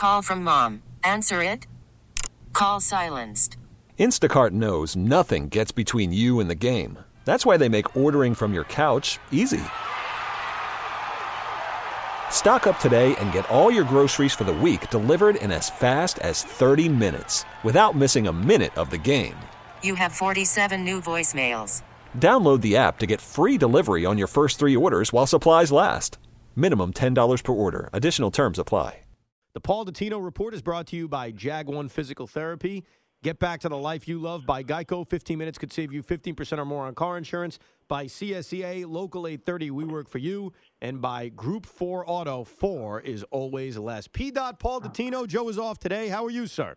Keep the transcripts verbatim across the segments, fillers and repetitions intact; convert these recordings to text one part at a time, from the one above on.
Call from mom. Answer it. Call silenced. Instacart knows nothing gets between you and the game. That's why they make ordering from your couch easy. Stock up today and get all your groceries for the week delivered in as fast as thirty minutes without missing a minute of the game. You have forty-seven new voicemails. Download the app to get free delivery on your first three orders while supplies last. Minimum ten dollars per order. Additional terms apply. The Paul Dottino Report is brought to you by Jag one Physical Therapy. Get back to the life you love by Geico. fifteen minutes could save you fifteen percent or more on car insurance. By C S E A, Local eight thirty, we work for you. And by Group four Auto, four is always less. P. Paul Dottino, Joe is off today. How are you, sir?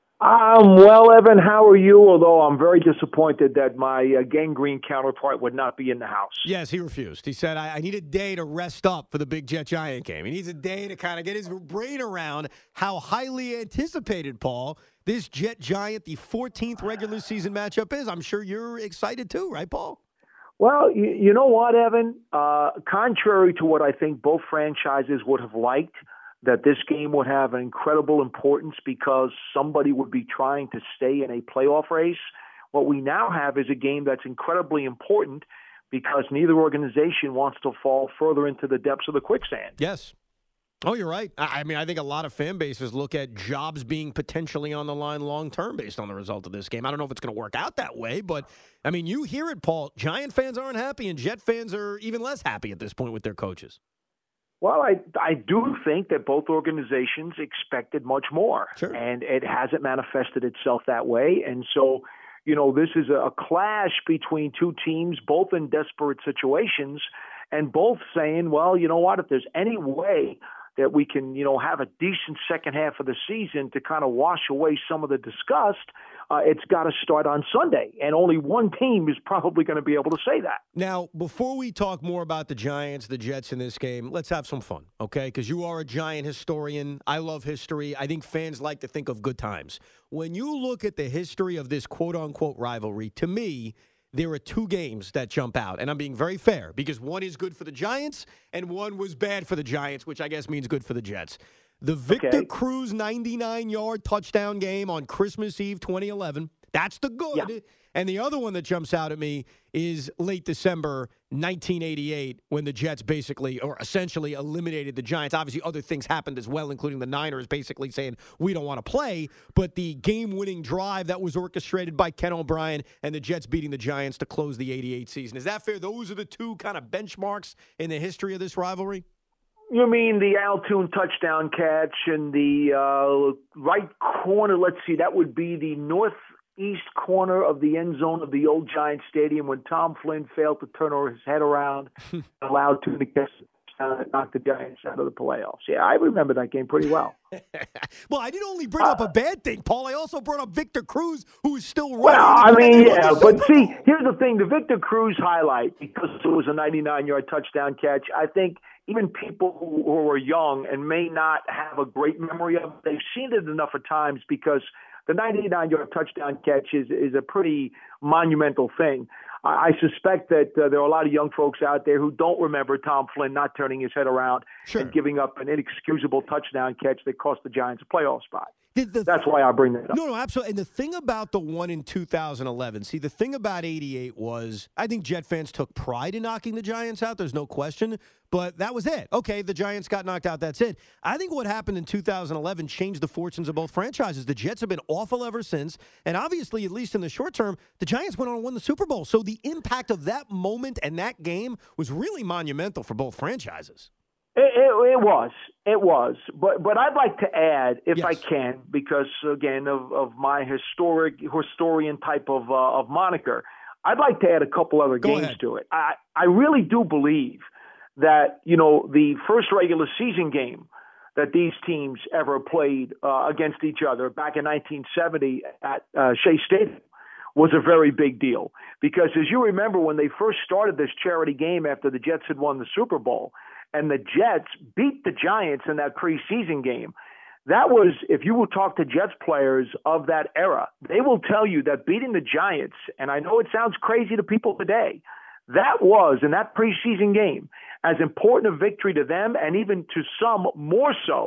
I'm well, Evan. How are you? Although I'm very disappointed that my uh, gangrene counterpart would not be in the house. Yes, he refused. He said, I, I need a day to rest up for the big Jet Giant game. He needs a day to kind of get his brain around how highly anticipated, Paul, this Jet Giant, the fourteenth regular season matchup is. I'm sure you're excited too, right, Paul? Well, you, you know what, Evan? Uh, contrary to what I think both franchises would have liked, that this game would have an incredible importance because somebody would be trying to stay in a playoff race. What we now have is a game that's incredibly important because neither organization wants to fall further into the depths of the quicksand. Yes. Oh, you're right. I mean, I think a lot of fan bases look at jobs being potentially on the line long-term based on the result of this game. I don't know if it's going to work out that way, but, I mean, you hear it, Paul. Giant fans aren't happy, and Jet fans are even less happy at this point with their coaches. Well, I I do think that both organizations expected much more, sure. And it hasn't manifested itself that way. And so, you know, this is a clash between two teams, both in desperate situations, and both saying, well, you know what, if there's any way that we can, you know, have a decent second half of the season to kind of wash away some of the disgust, uh, it's got to start on Sunday. And only one team is probably going to be able to say that. Now, before we talk more about the Giants, the Jets in this game, let's have some fun, okay? Because you are a Giant historian. I love history. I think fans like to think of good times. When you look at the history of this quote-unquote rivalry, to me, there are two games that jump out, and I'm being very fair because one is good for the Giants and one was bad for the Giants, which I guess means good for the Jets. The Victor okay. Cruz ninety-nine-yard touchdown game on Christmas Eve twenty eleven, that's the good. Yeah. And the other one that jumps out at me is late December nineteen eighty-eight when the Jets basically or essentially eliminated the Giants. Obviously, other things happened as well, including the Niners basically saying, we don't want to play. But the game-winning drive that was orchestrated by Ken O'Brien and the Jets beating the Giants to close the eighty-eight season. Is that fair? Those are the two kind of benchmarks in the history of this rivalry? You mean the Al Toon touchdown catch and the uh, right corner? Let's see, that would be the northeast corner of the end zone of the old Giant Stadium when Tom Flynn failed to turn his head around and allowed Toon to catch the touchdown that knocked the Giants out of the playoffs. Yeah, I remember that game pretty well. Well, I didn't only bring uh, up a bad thing, Paul. I also brought up Victor Cruz, who is still running. Well, I mean, yeah, but see, here's the thing. The Victor Cruz highlight, because it was a ninety-nine-yard touchdown catch, I think even people who, who are young and may not have a great memory of it, they've seen it enough of times because the ninety-nine-yard touchdown catch is, is a pretty monumental thing. I, I suspect that uh, there are a lot of young folks out there who don't remember Tom Flynn not turning his head around sure. and giving up an inexcusable touchdown catch that cost the Giants a playoff spot. The, the, That's why I bring that up. No, no, absolutely. And the thing about the one in two thousand eleven, see, the thing about eighty-eight was I think Jet fans took pride in knocking the Giants out. There's no question. But that was it. Okay, the Giants got knocked out. That's it. I think what happened in two thousand eleven changed the fortunes of both franchises. The Jets have been awful ever since. And obviously, at least in the short term, the Giants went on and won the Super Bowl. So the impact of that moment and that game was really monumental for both franchises. It, it, it was. It was. But but I'd like to add, if yes. I can, because, again, of, of my historic historian type of uh, of moniker, I'd like to add a couple other Go games ahead. to it. I, I really do believe that, you know, the first regular season game that these teams ever played uh, against each other back in nineteen seventy at uh, Shea Stadium was a very big deal. Because as you remember, when they first started this charity game after the Jets had won the Super Bowl, and the Jets beat the Giants in that preseason game, that was, if you will talk to Jets players of that era, they will tell you that beating the Giants, and I know it sounds crazy to people today, that was, in that preseason game, as important a victory to them and even to some more so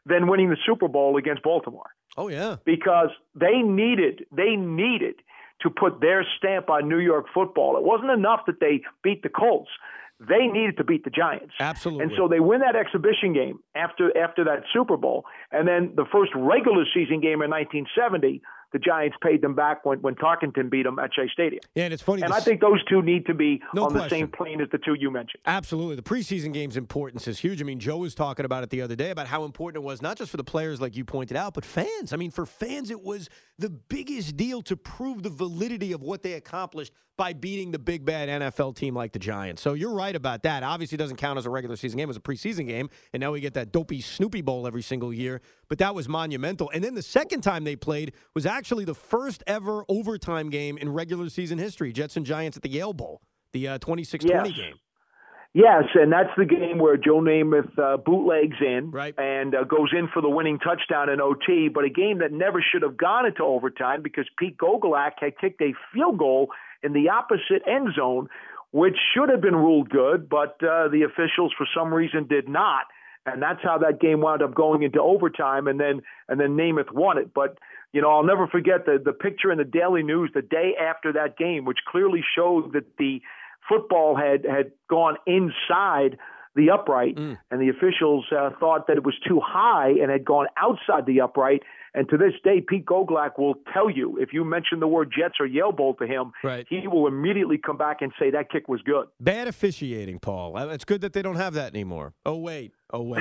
than winning the Super Bowl against Baltimore. Oh, yeah. Because they needed, they needed to put their stamp on New York football. It wasn't enough that they beat the Colts. They needed to beat the Giants. Absolutely. And so they win that exhibition game after after that Super Bowl. And then the first regular season game in nineteen seventy, the Giants paid them back when, when Tarkenton beat them at Shea Stadium. Yeah, and it's funny. And this, I think those two need to be no on question. the same plane as the two you mentioned. Absolutely. The preseason game's importance is huge. I mean, Joe was talking about it the other day about how important it was, not just for the players like you pointed out, but fans. I mean, for fans, it was the biggest deal to prove the validity of what they accomplished by beating the big, bad N F L team like the Giants. So you're right about that. Obviously, it doesn't count as a regular season game. It was a preseason game, and now we get that dopey Snoopy Bowl every single year. But that was monumental. And then the second time they played was actually the first ever overtime game in regular season history, Jets and Giants at the Yale Bowl, the uh, twenty-six twenty yes. game. Yes, and that's the game where Joe Namath uh, bootlegs in right. and uh, goes in for the winning touchdown in O T, but a game that never should have gone into overtime because Pete Gogolak had kicked a field goal in the opposite end zone, which should have been ruled good, but uh, the officials for some reason did not, and that's how that game wound up going into overtime, and then and then Namath won it. But you know, I'll never forget the the picture in the Daily News the day after that game, which clearly showed that the football had, had gone inside the upright, mm. and the officials uh, thought that it was too high and had gone outside the upright. And to this day, Pete Gogolak will tell you, if you mention the word Jets or Yale Bowl to him, right. he will immediately come back and say that kick was good. Bad officiating, Paul. It's good that they don't have that anymore. Oh, wait. Oh, wait.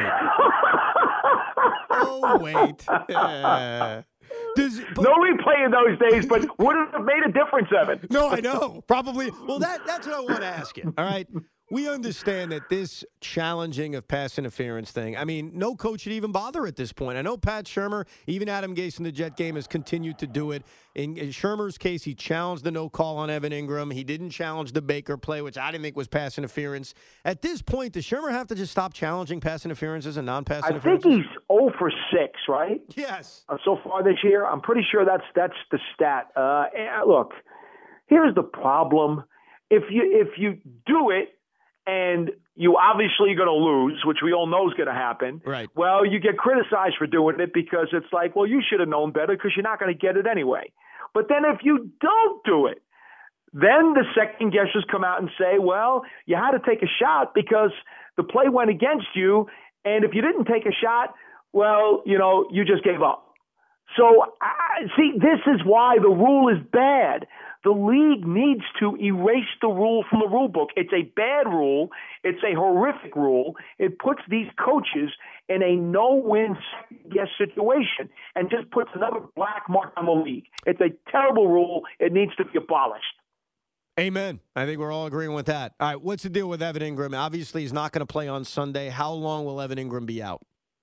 oh, wait. Yeah. Does, but, no replay in those days, but would it have made a difference, Evan? No, I know. Probably. Well, that that's what I want to ask you. All right. We understand that this challenging of pass interference thing, I mean, no coach should even bother at this point. I know Pat Shurmur, even Adam Gase in the Jet game, has continued to do it. In, in Shurmur's case, he challenged the no call on Evan Ingram. He didn't challenge the Baker play, which I didn't think was pass interference. At this point, does Shurmur have to just stop challenging pass interferences and non-pass I interferences? think he's zero for six, right? Yes. Uh, so far this year, I'm pretty sure that's that's the stat. Uh, look, here's the problem: if you if you do it, and you obviously are going to lose, which we all know is going to happen. Right. Well, you get criticized for doing it because it's like, well, you should have known better because you're not going to get it anyway. But then if you don't do it, then the second guessers come out and say, well, you had to take a shot because the play went against you. And if you didn't take a shot, well, you know, you just gave up. So, uh, see, this is why the rule is bad. The league needs to erase the rule from the rule book. It's a bad rule. It's a horrific rule. It puts these coaches in a no-win second-guess situation and just puts another black mark on the league. It's a terrible rule. It needs to be abolished. Amen. I think we're all agreeing with that. All right, what's the deal with Evan Ingram? Obviously, he's not going to play on Sunday. How long will Evan Ingram be out?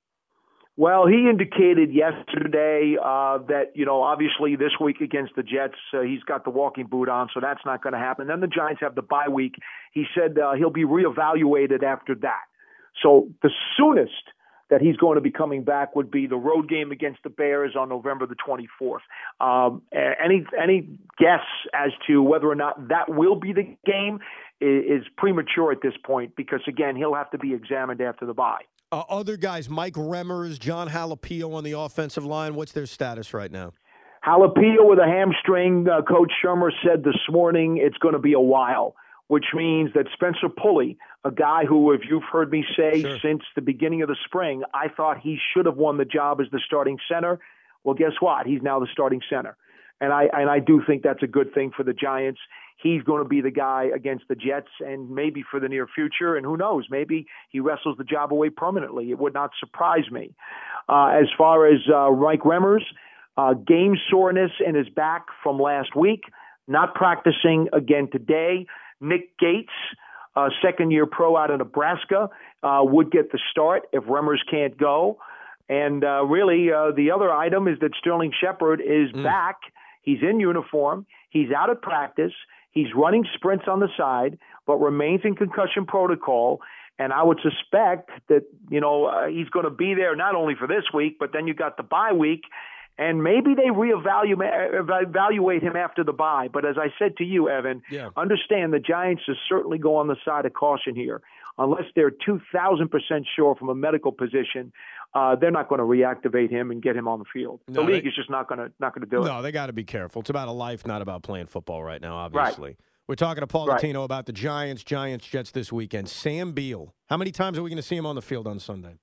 Well, he indicated yesterday uh, that, you know, obviously this week against the Jets, uh, he's got the walking boot on, so that's not going to happen. Then the Giants have the bye week. He said uh, he'll be reevaluated after that. So the soonest that he's going to be coming back would be the road game against the Bears on November the twenty-fourth. Um, any any guess as to whether or not that will be the game is, is premature at this point because, again, he'll have to be examined after the bye. Uh, other guys, Mike Remmers, John Halapio on the offensive line, what's their status right now? Halapio with a hamstring, uh, Coach Shurmur said this morning it's going to be a while, which means that Spencer Pulley, a guy who, if you've heard me say sure. since the beginning of the spring, I thought he should have won the job as the starting center. Well, guess what? He's now the starting center. And I and I do think that's a good thing for the Giants. He's going to be the guy against the Jets and maybe for the near future. And who knows, maybe he wrestles the job away permanently. It would not surprise me. Uh, as far as uh, Mike Remmers, uh, game soreness in his back from last week, not practicing again today. Nick Gates, uh, second-year pro out of Nebraska, uh, would get the start if Remmers can't go. And uh, really, uh, the other item is that Sterling Shepard is mm. back. He's in uniform. He's out of practice. He's running sprints on the side, but remains in concussion protocol. And I would suspect that, you know, uh, he's going to be there not only for this week, but then you got the bye week. And maybe they reevaluate evaluate him after the bye. But as I said to you, Evan, yeah. understand the Giants is certainly go on the side of caution here. Unless they're two thousand percent sure from a medical position, uh, they're not going to reactivate him and get him on the field. No, the league they, is just not going to not going to do no, it. No, they got to be careful. It's about a life, not about playing football right now, obviously. Right. We're talking to Paul right. Latino about the Giants, Giants, Jets this weekend. Sam Beal, how many times are we going to see him on the field on Sunday?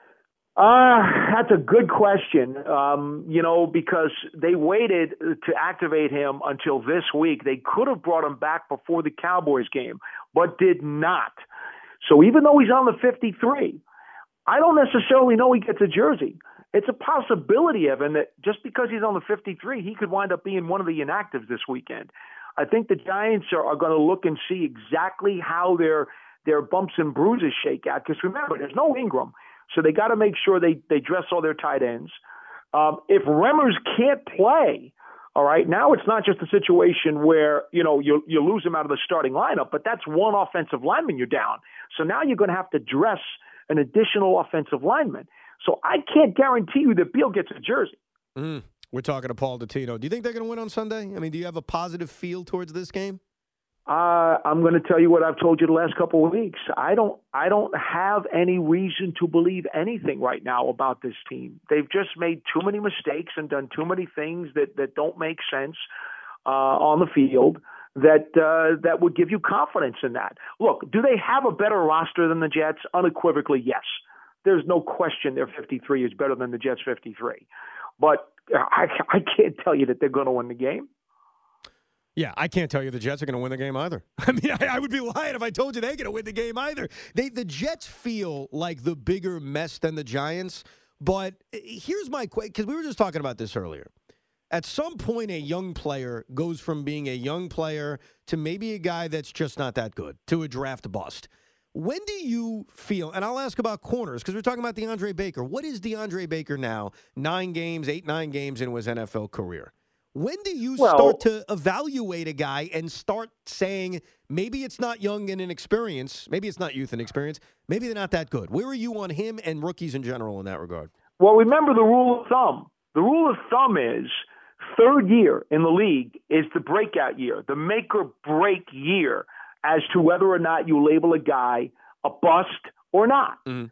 Uh, that's a good question, um, you know, because they waited to activate him until this week. They could have brought him back before the Cowboys game, but did not. So even though he's on the fifty-three, I don't necessarily know he gets a jersey. It's a possibility, Evan, that just because he's on the fifty-three, he could wind up being one of the inactives this weekend. I think the Giants are, are going to look and see exactly how their their bumps and bruises shake out. Because remember, there's no Ingram. So they got to make sure they, they dress all their tight ends. Um, if Remmers can't play, all right, now it's not just a situation where, you know, you you lose him out of the starting lineup, but that's one offensive lineman you're down. So now you're going to have to dress an additional offensive lineman. So I can't guarantee you that Beal gets a jersey. Mm, we're talking to Paul Latino. Do you think they're going to win on Sunday? I mean, do you have a positive feel towards this game? Uh, I'm going to tell you what I've told you the last couple of weeks. I don't, I don't have any reason to believe anything right now about this team. They've just made too many mistakes and done too many things that, that don't make sense uh, on the field that uh, that would give you confidence in that. Look, do they have a better roster than the Jets? Unequivocally, yes. There's no question their fifty-three is better than the Jets' fifty-three. But I, I can't tell you that they're going to win the game. Yeah, I can't tell you the Jets are going to win the game either. I mean, I, I would be lying if I told you they're going to win the game either. They, the Jets feel like the bigger mess than the Giants, but here's my question, because we were just talking about this earlier. At some point, a young player goes from being a young player to maybe a guy that's just not that good, to a draft bust. When do you feel, and I'll ask about corners, because we're talking about DeAndre Baker. What is DeAndre Baker now? Nine games, eight, nine games into his N F L career. When do you well, start to evaluate a guy and start saying, maybe it's not young and inexperience, maybe it's not youth and experience, maybe they're not that good? Where are you on him and rookies in general in that regard? Well, remember the rule of thumb. The rule of thumb is third year in the league is the breakout year, the make or break year as to whether or not you label a guy a bust or not. Mm-hmm.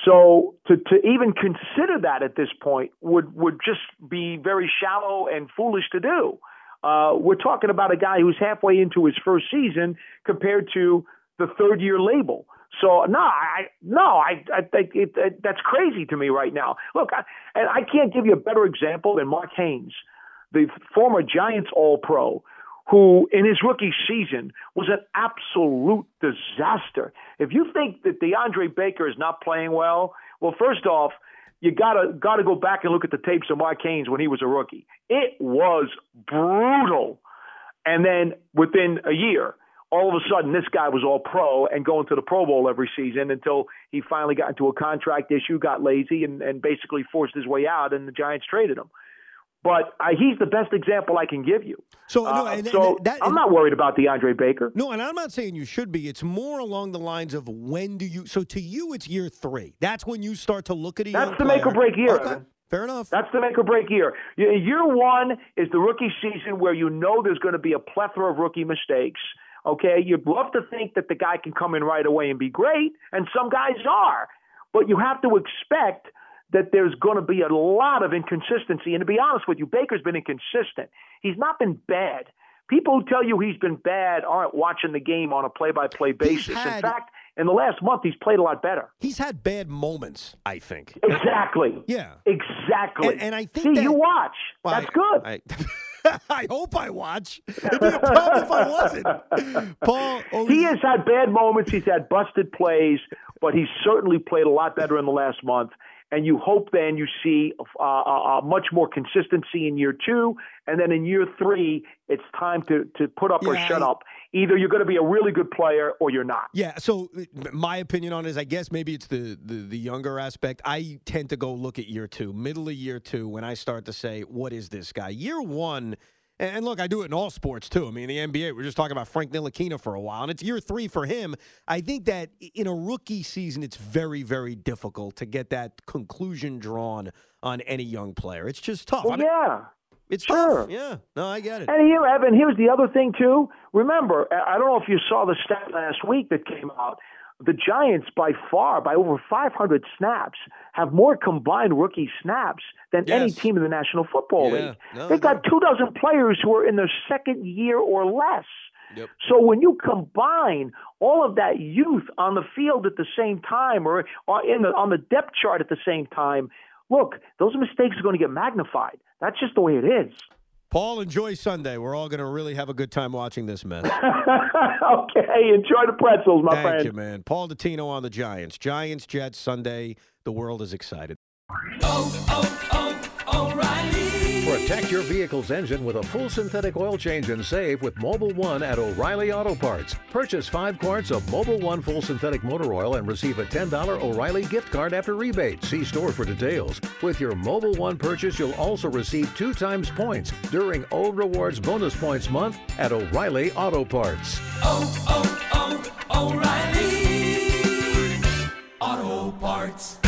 So to, to even consider that at this point would, would just be very shallow and foolish to do. Uh, we're talking about a guy who's halfway into his first season compared to the third year label. So no, I no, I, I think it, it, that's crazy to me right now. Look, I, and I can't give you a better example than Mark Haynes, the former Giants All-Pro, who in his rookie season was an absolute disaster. If you think that DeAndre Baker is not playing well, well, first off, you gotta gotta go back and look at the tapes of Mark Haynes when he was a rookie. It was brutal. And then within a year, all of a sudden, this guy was all pro and going to the Pro Bowl every season until he finally got into a contract issue, got lazy, and, and basically forced his way out, and the Giants traded him. But uh, he's the best example I can give you. So, no, uh, and, so and that, I'm not worried about DeAndre Baker. No, and I'm not saying you should be. It's more along the lines of when do you – so to you, it's year three. That's when you start to look at a That's young the player. make or break year. Okay. Fair enough. That's the make or break year. Year one is the rookie season where you know there's going to be a plethora of rookie mistakes. Okay, you'd love to think that the guy can come in right away and be great, and some guys are. But you have to expect that there's going to be a lot of inconsistency. And to be honest with you, Baker's been inconsistent. He's not been bad. People who tell you he's been bad aren't watching the game on a play-by-play basis. Had, in fact, in the last month, he's played a lot better. He's had bad moments, I think. Exactly. Yeah. Exactly. And, and I think See, that, you watch. Well, That's I, good. I, I hope I watch. It'd be a problem if I wasn't. Paul, oh, he has had bad moments. He's had busted plays, but he's certainly played a lot better in the last month. And you hope then you see uh, uh, much more consistency in year two. And then in year three, it's time to, to put up yeah, or shut I, up. Either you're going to be a really good player or you're not. Yeah, so my opinion on it is I guess maybe it's the, the, the younger aspect. I tend to go look at year two, middle of year two, when I start to say, what is this guy? Year one, and look, I do it in all sports too. I mean, the N B A, we're just talking about Frank Ntilikina for a while, and it's year three for him. I think that in a rookie season, it's very, very difficult to get that conclusion drawn on any young player. It's just tough. Well, I mean, yeah. It's sure. tough. Yeah. No, I get it. And here, Evan, here's the other thing, too. Remember, I don't know if you saw the stat last week that came out. the Giants, by far, by over five hundred snaps, have more combined rookie snaps than Yes. any team in the National Football Yeah. League. No, They've got no. two dozen players who are in their second year or less. Yep. So when you combine all of that youth on the field at the same time, or or in the, on the depth chart at the same time, look, those mistakes are going to get magnified. That's just the way it is. Paul, enjoy Sunday. We're all going to really have a good time watching this mess. Okay, enjoy the pretzels, my Thank friend. you, man. Paul Dottino on the Giants. Giants, Jets, Sunday. The world is excited. Oh, oh, oh, O'Reilly. Protect your vehicle's engine with a full synthetic oil change and save with Mobile One at O'Reilly Auto Parts. Purchase five quarts of Mobile One full synthetic motor oil and receive a ten dollars O'Reilly gift card after rebate. See store for details. With your Mobile One purchase, you'll also receive two times points during O Rewards Bonus Points Month at O'Reilly Auto Parts. Oh, oh, oh, O'Reilly. Auto Parts.